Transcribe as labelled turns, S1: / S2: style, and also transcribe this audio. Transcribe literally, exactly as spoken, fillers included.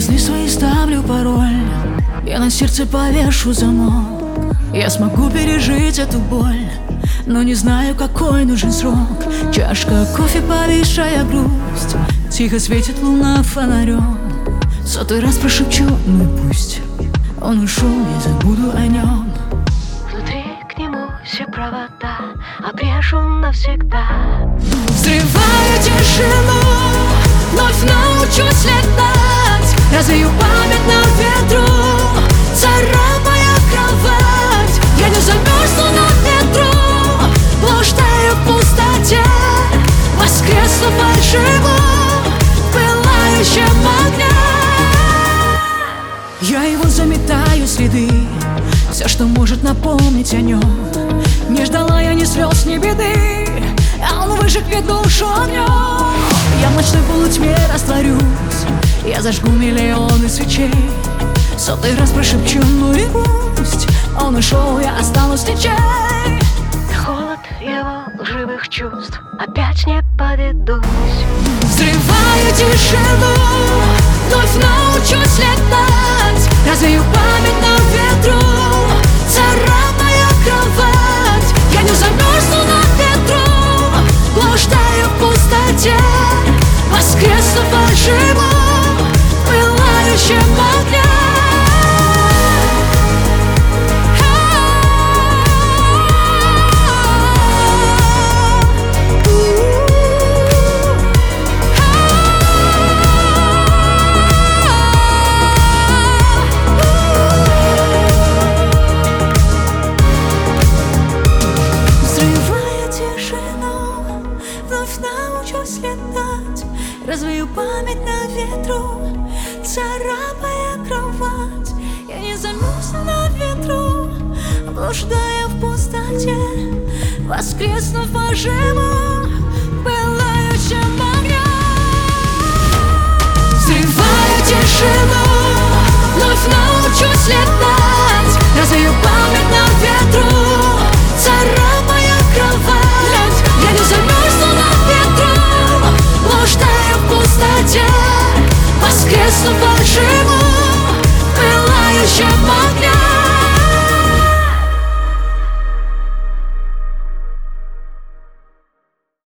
S1: сны свои ставлю пароль, я на сердце повешу замок. Я смогу пережить эту боль, но не знаю, какой нужен срок. Чашка кофе, повисшая грусть, тихо светит луна фонарем. Сотый раз прошепчу, ну пусть он ушел, я забуду о нем.
S2: Внутри к нему все провода обрежу навсегда.
S1: Взрывая тишину, вновь научусь летать, развею память на ветру, царапая кровать. Я не замерзну на ветру, блуждая в пустоте, воскресну фальшиво в пылающем огне. Я его заметаю следы, все, что может напомнить о нем. Не ждала я ни слез, ни беды, а он выжег мне душу огнем. Я в ночной полутьме растворюсь, я зажгу миллионы свечей. Сотый раз прошепчу, ну и пусть он ушел, я останусь течей.
S2: Холод его лживых чувств, опять не поведусь.
S1: Взрываю тишину, вновь научусь летать, развею память на ветру, царапая кровать. Я не замерзну на ветру, блуждая в пустоте, воскресну фальшиво в пылающем огне. Научусь летать, развею память на ветру, царапая кровать. Я не замерзну на ветру, блуждая в пустоте, воскреснув поживо в пылающем огне. Взрывая тишину, вновь научусь летать, развею память на ветру, царапая кровать. Я не замерзну на ветру, блуждая в пустоте, воскресну фальшиво